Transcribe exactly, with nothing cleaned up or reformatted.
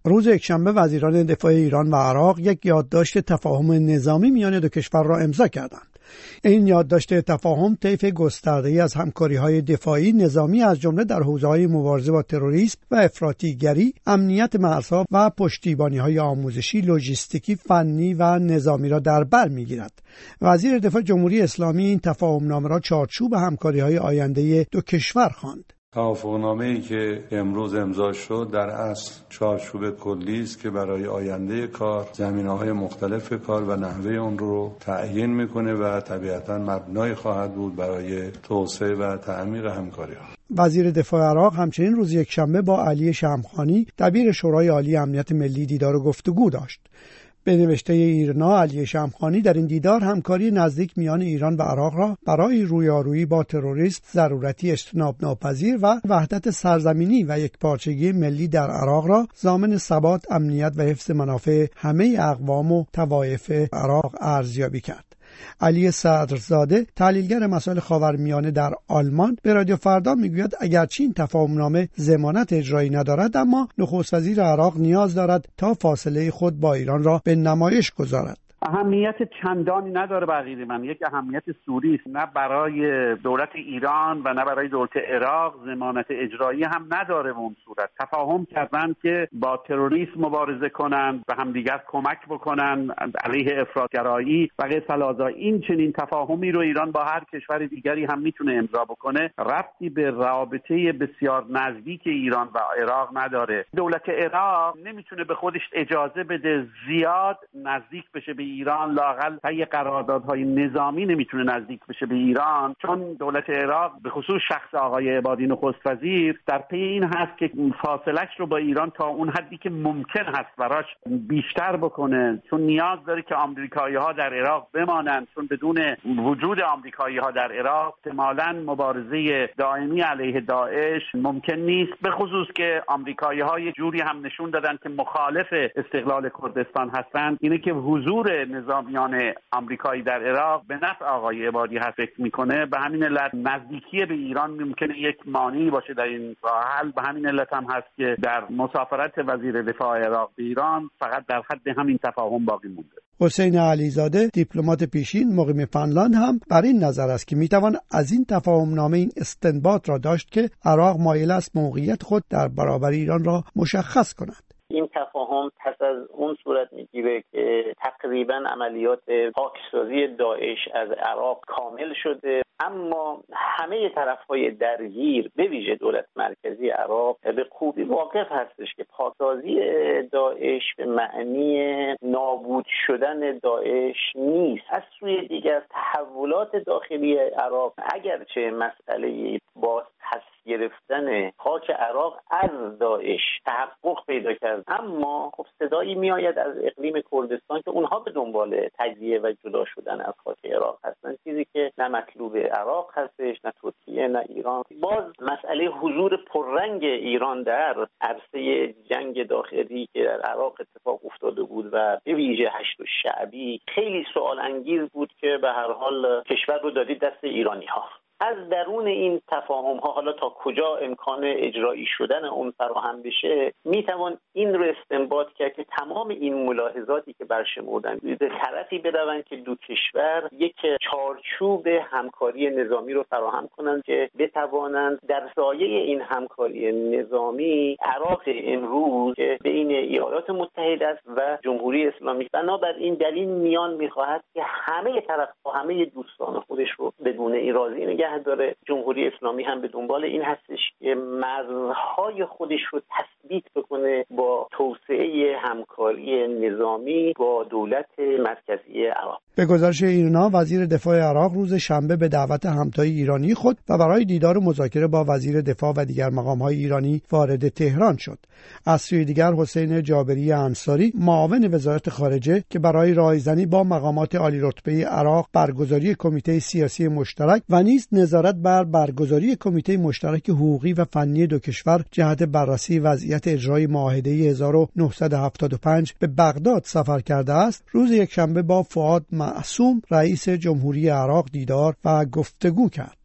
روز یکشنبه وزیران دفاع ایران و عراق یک یادداشت تفاهم نظامی میان دو کشور را امضا کردند. این یادداشت تفاهم طیف گسترده‌ای از همکاری‌های دفاعی نظامی از جمله در حوزه‌های مبارزه با تروریسم و افراطیگری، امنیت مرزها و پشتیبانی‌های آموزشی، لوجستیکی، فنی و نظامی را در بر می‌گیرد. وزیر دفاع جمهوری اسلامی این تفاهم‌نامه را چارچوب همکاری‌های آینده دو کشور خواند. توافقنامه‌ای که امروز امضا شد در اصل چارچوب کلی است که برای آینده کار زمینه‌های مختلف کار و نحوه اون رو تعیین می‌کنه و طبیعتاً مبنای خواهد بود برای توسعه و تعمیق همکاری‌ها. وزیر دفاع عراق همچنین روز یکشنبه با علی شمخانی دبیر شورای عالی امنیت ملی دیدار و گفتگو داشت. به نوشته ایرنا، علی شمخانی در این دیدار همکاری نزدیک میان ایران و عراق را برای رویارویی با تروریسم، ضرورتی اجتناب ناپذیر و وحدت سرزمینی و یکپارچگی ملی در عراق را ضامن ثبات، امنیت و حفظ منافع همه اقوام و طوایف عراق ارزیابی کرد. علی صدرزاده، تحلیلگر مسائل خاورمیانه در آلمان، به رادیو فردا میگوید اگرچه این تفاهمنامه ضمانت اجرایی ندارد، اما نخست وزیر عراق نیاز دارد تا فاصله خود با ایران را به نمایش گذارد. اهمیت چندانی نداره بقیه من یک اهمیت سوری است، نه برای دولت ایران و نه برای دولت عراق ضمانت اجرایی هم نداره. به اون صورت تفاهم کردن که با تروریسم مبارزه کنند و همدیگر کمک بکنن علیه افراطگرایی و غیر فلازا. این چنین تفاهمی رو ایران با هر کشور دیگری هم میتونه امضا بکنه، ربطی به رابطه بسیار نزدیک ایران و عراق نداره. دولت عراق نمیتونه به خودش اجازه بده زیاد نزدیک بشه به ایران، لااقل طی قراردادهای نظامی نمیتونه نزدیک بشه به ایران، چون دولت عراق به خصوص شخص آقای عبادی نخست وزیر در پی این هست که فاصله‌اش رو با ایران تا اون حدی که ممکن هست براش بیشتر بکنه، چون نیاز داره که آمریکایی‌ها در عراق بمانند، چون بدون وجود آمریکایی‌ها در عراق احتمالاً مبارزه دائمی علیه داعش ممکن نیست، به خصوص که آمریکایی‌ها یه جوری هم نشون دادن که مخالف استقلال کردستان هستند. اینه که حضور نظامیان آمریکایی در عراق به نفع آقای عبادی هست فکر میکنه. به همین علت نزدیکی به ایران ممکنه یک مانعی باشه در این راه حل. به همین علت هم هست که در مسافرت وزیر دفاع عراق به ایران فقط در حد همین تفاهم باقی مونده. حسین علیزاده، دیپلمات پیشین مقیم فنلاند، هم بر این نظر است که میتوان از این تفاهمنامه این استنباط را داشت که عراق مایل است موقعیت خود در برابر ایران را مشخص کند. این تفاهم پس از اون صورت میگیره که تقریبا عملیات پاکسازی داعش از عراق کامل شده، اما همه طرف‌های درگیر به ویژه دولت مرکزی عراق به خوبی واقف هستش که پاکسازی داعش به معنی نابود شدن داعش نیست. از سوی دیگر تحولات داخلی عراق اگرچه مسئله باز پس گرفتن خاک عراق از داعش تحقق پیدا کرد، اما خب صدایی میآید از اقلیم کردستان که اونها به دنبال تجزیه و جدا شدن از خاک عراق هستن، چیزی که نه مطلوب عراق هستش، نه ترکیه، نه ایران. باز مسئله حضور پررنگ ایران در عرصه جنگ داخلی که در عراق اتفاق افتاده بود و به ویژه هشت شعبی خیلی سوال انگیز بود که به هر حال کشور رو دادید دست ایرانی ها. از درون این تفاهم ها حالا تا کجا امکان اجرایی شدن اون فراهم بشه، میتوان این رو استنباط کرد که تمام این ملاحظاتی که برشمردن به طرفی بروند که دو کشور یک چارچوب همکاری نظامی رو فراهم کنند که بتوانند در سایه این همکاری نظامی عراق امروز که بین ایالات متحده است و جمهوری اسلامی، بنابراین در این میان میخواهد که همه طرف‌ها همه دوستان خودش رو بدون ایرادی نگه داره. جمهوری اسلامی هم به دنبال این هستش که مرزهای خودش رو تثبیت بکنه با توسعه همکاری نظامی با دولت مرکزی عراق. به گزارش ایرنا، وزیر دفاع عراق روز شنبه به دعوت همتای ایرانی خود و برای دیدار و مذاکره با وزیر دفاع و دیگر مقام‌های ایرانی وارد تهران شد. از سوی دیگر حسین جابری انصاری، معاون وزارت خارجه، که برای رایزنی با مقامات عالی رتبه عراق برگزاری کمیته سیاسی مشترک و نیز نظارت بر برگزاری کمیته مشترک حقوقی و فنی دو کشور جهت بررسی وضعیت اجرای معاهده هزار و نهصد و هفتاد و پنج به بغداد سفر کرده است، روز یکشنبه با فؤاد معصوم رئیس جمهوری عراق دیدار و گفتگو کرد.